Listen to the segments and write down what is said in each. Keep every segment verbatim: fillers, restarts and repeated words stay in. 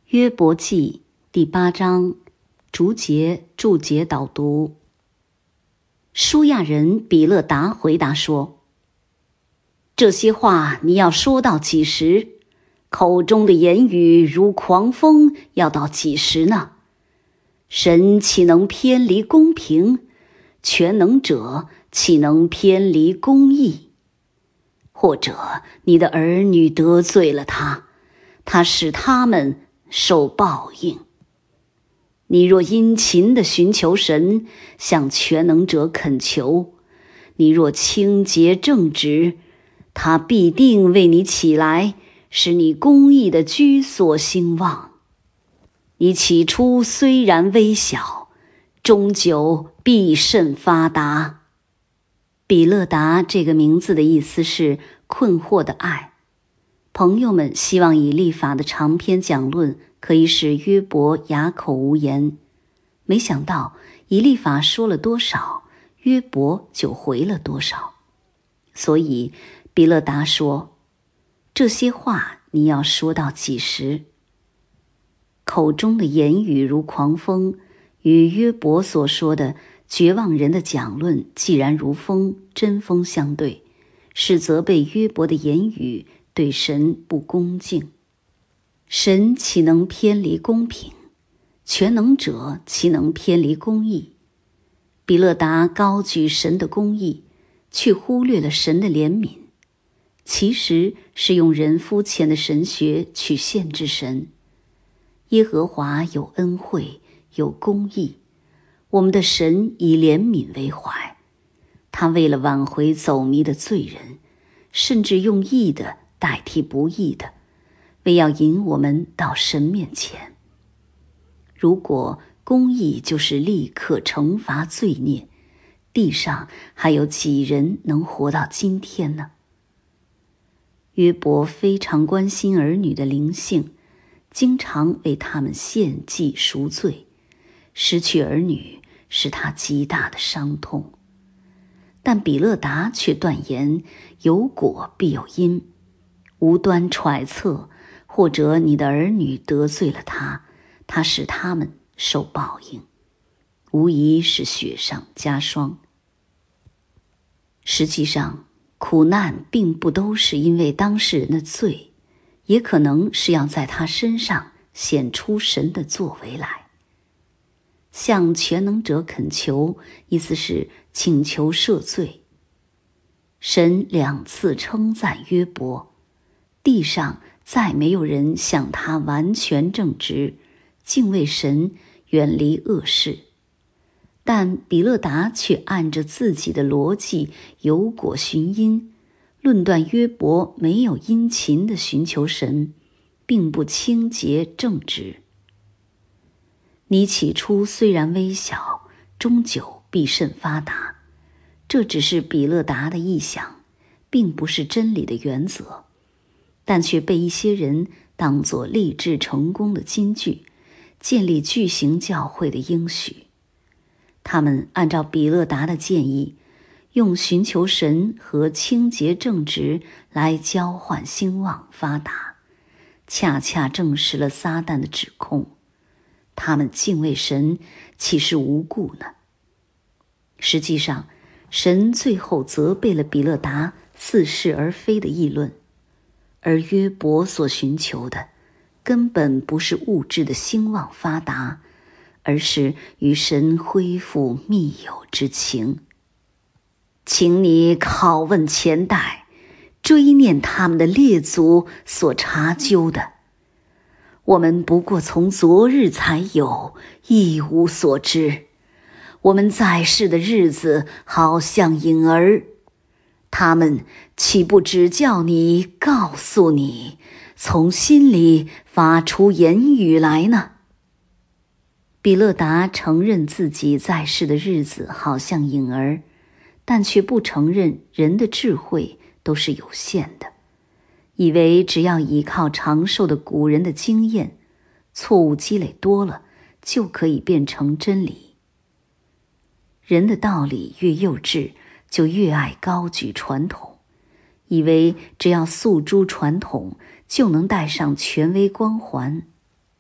约伯记第八章，逐节注解导读。舒亚人比勒达回答说：这些话你要说到几时？口中的言语如狂风，要到几时呢？神岂能偏离公平？全能者岂能偏离公义？或者你的儿女得罪了他，他使他们受报应。你若殷勤地寻求神，向全能者恳求，你若清洁正直，他必定为你起来，使你公义的居所兴旺。你起初虽然微小，终究必甚发达。比勒达这个名字的意思是困惑的爱。朋友们希望以利法的长篇讲论可以使约伯哑口无言，没想到以利法说了多少，约伯就回了多少。所以比勒达说：这些话你要说到几时？口中的言语如狂风，与约伯所说的绝望人的讲论既然如风，针锋相对，是责备约伯的言语对神不恭敬。神岂能偏离公平？全能者岂能偏离公义？比勒达高举神的公义，却忽略了神的怜悯，其实是用人肤浅的神学去限制神。耶和华有恩惠，有公义，我们的神以怜悯为怀。他为了挽回走迷的罪人，甚至用义的代替不义的，为要引我们到神面前。如果公义就是立刻惩罚罪孽，地上还有几人能活到今天呢？约伯非常关心儿女的灵性，经常为他们献祭赎罪，失去儿女是他极大的伤痛。但比勒达却断言有果必有因，无端揣测，或者你的儿女得罪了他，他使他们受报应，无疑是雪上加霜。实际上，苦难并不都是因为当事人的罪，也可能是要在他身上显出神的作为来。向全能者恳求，意思是请求赦罪。神两次称赞约伯，地上再没有人像他完全正直，敬畏神，远离恶事。但比勒达却按着自己的逻辑有果寻因，论断约伯没有殷勤地寻求神，并不清洁正直。你起初虽然微小，终究必甚发达。这只是比勒达的臆想，并不是真理的原则，但却被一些人当作立志成功的金句，建立巨型教会的应许。他们按照比勒达的建议，用寻求神和清洁正直来交换兴旺发达，恰恰证实了撒旦的指控。他们敬畏神，岂是无故呢？实际上，神最后责备了比勒达似是而非的议论，而约伯所寻求的根本不是物质的兴旺发达，而是与神恢复密友之情。请你拷问前代，追念他们的列祖所查究的。我们不过从昨日才有，一无所知。我们在世的日子好像影儿，他们岂不只叫你告诉你，从心里发出言语来呢？比勒达承认自己在世的日子好像影儿，但却不承认人的智慧都是有限的，以为只要依靠长寿的古人的经验，错误积累多了，就可以变成真理。人的道理越幼稚，就越爱高举传统，以为只要诉诸传统，就能带上权威光环。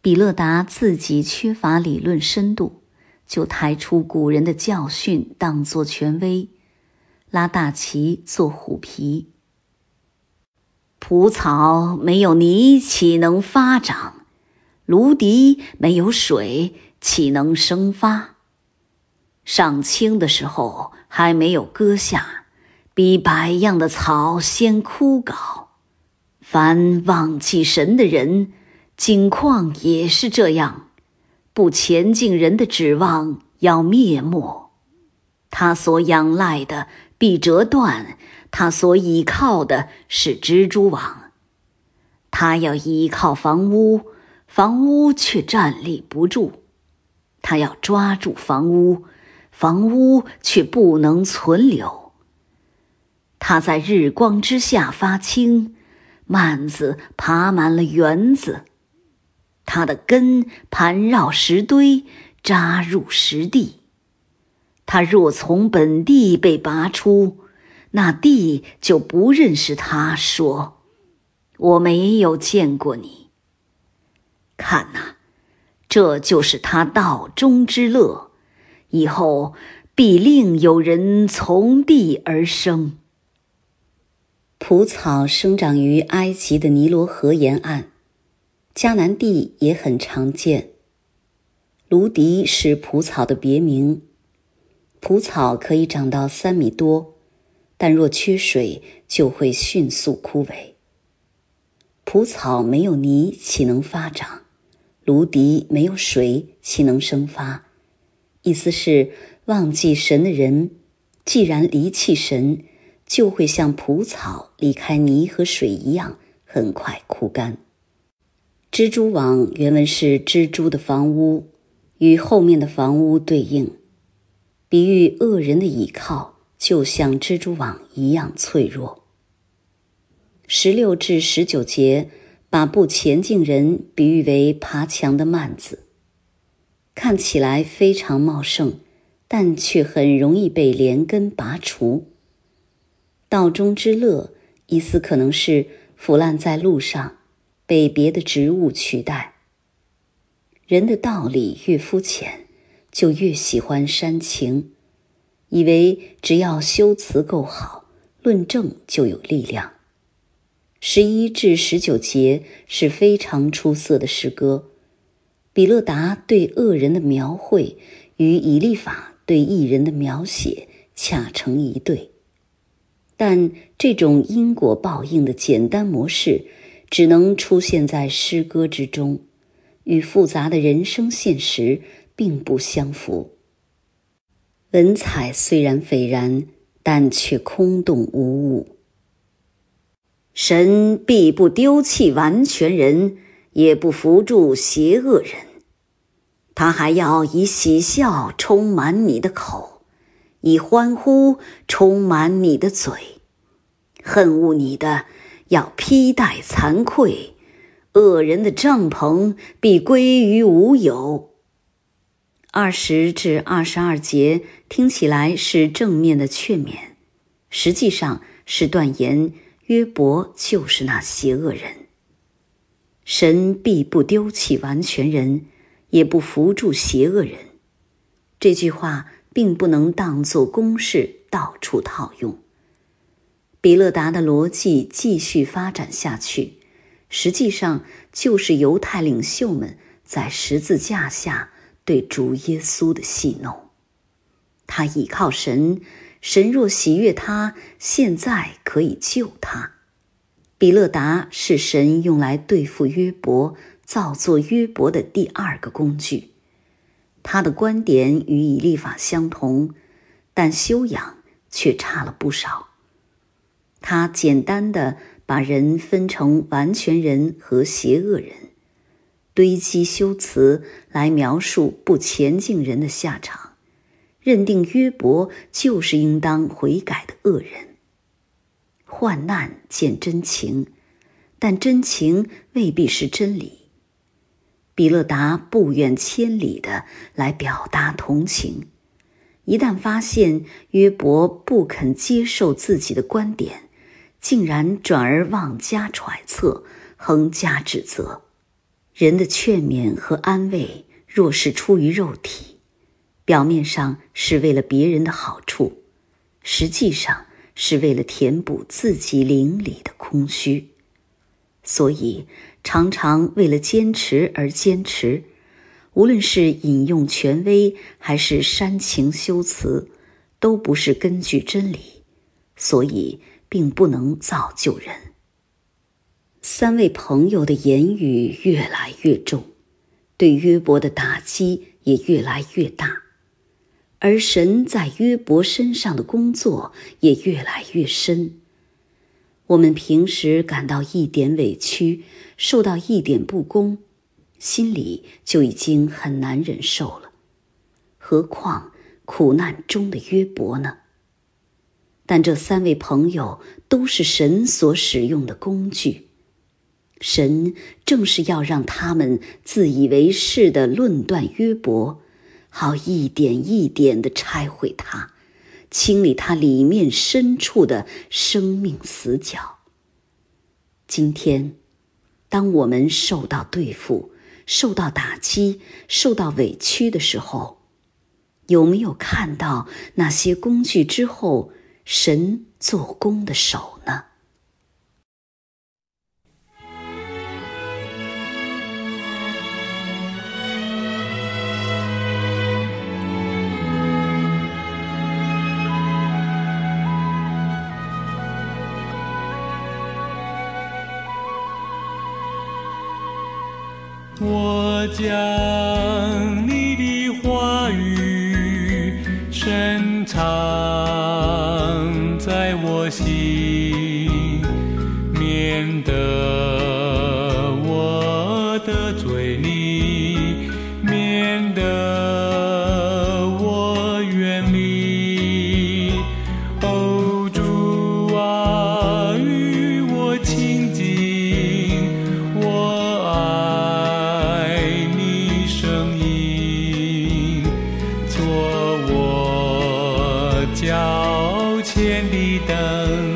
比勒达自己缺乏理论深度，就抬出古人的教训当作权威，拉大旗做虎皮。蒲草没有泥岂能发长？芦荻没有水岂能生发？上青的时候还没有割下，比百样的草先枯槁。凡忘记神的人，景况也是这样，不前进人的指望要灭没。他所仰赖的必折断，他所倚靠的是蜘蛛网。他要依靠房屋，房屋却站立不住；他要抓住房屋，房屋却不能存留。他在日光之下发青，蔓子爬满了园子。他的根盘绕石堆，扎入石地。他若从本地被拔出，那地就不认识他，说：我没有见过你。看哪，这就是他道中之乐，以后必另有人从地而生。蒲草生长于埃及的尼罗河沿岸，迦南地也很常见。芦荻是蒲草的别名。蒲草可以长到三米多，但若缺水就会迅速枯萎。蒲草没有泥岂能发长？芦荻没有水岂能生发？意思是，忘记神的人，既然离弃神，就会像蒲草离开泥和水一样，很快枯干。蜘蛛网原文是蜘蛛的房屋，与后面的房屋对应，比喻恶人的倚靠就像蜘蛛网一样脆弱。十六至十九节把不前进人比喻为爬墙的蔓子，看起来非常茂盛，但却很容易被连根拔除。道中之乐，意思可能是腐烂在路上，被别的植物取代。人的道理越肤浅，就越喜欢煽情，以为只要修辞够好，论证就有力量。十一至十九节是非常出色的诗歌，比勒达对恶人的描绘与以利法对义人的描写恰成一对。但这种因果报应的简单模式只能出现在诗歌之中，与复杂的人生现实并不相符。文采虽然斐然，但却空洞无物。神必不丢弃完全人，也不扶助邪恶人。他还要以喜笑充满你的口，以欢呼充满你的嘴。恨恶你的要披戴惭愧，恶人的帐篷必归于无有。二十至二十二节听起来是正面的劝勉，实际上是断言约伯就是那邪恶人。神必不丢弃完全人，也不扶助邪恶人。这句话并不能当作公式到处套用。比勒达的逻辑继续发展下去，实际上就是犹太领袖们在十字架下对主耶稣的戏弄。他倚靠神，神若喜悦他，现在可以救他。比勒达是神用来对付约伯、造作约伯的第二个工具。他的观点与以利法相同，但修养却差了不少。他简单地把人分成完全人和邪恶人，堆积修辞来描述不前进人的下场，认定约伯就是应当悔改的恶人。患难见真情，但真情未必是真理。比勒达不远千里地来表达同情，一旦发现约伯不肯接受自己的观点，竟然转而妄加揣测，横加指责。 人的劝勉和安慰，若是出于肉体，表面上是为了别人的好处，实际上是为了填补自己灵里的空虚。所以常常为了坚持而坚持，无论是引用权威还是煽情修辞，都不是根据真理，所以并不能造就人。三位朋友的言语越来越重，对约伯的打击也越来越大，而神在约伯身上的工作也越来越深。我们平时感到一点委屈，受到一点不公，心里就已经很难忍受了，何况苦难中的约伯呢？但这三位朋友都是神所使用的工具，神正是要让他们自以为是地论断约伯，好一点一点地拆毁他，清理他里面深处的生命死角。今天，当我们受到对付、受到打击、受到委屈的时候，有没有看到那些工具之后神做工的手呢？ 我将你的话语深藏在我心，免得我得罪你，免得我远离。哦，主啊，与我亲近，我爱你声音，做我脚前的灯。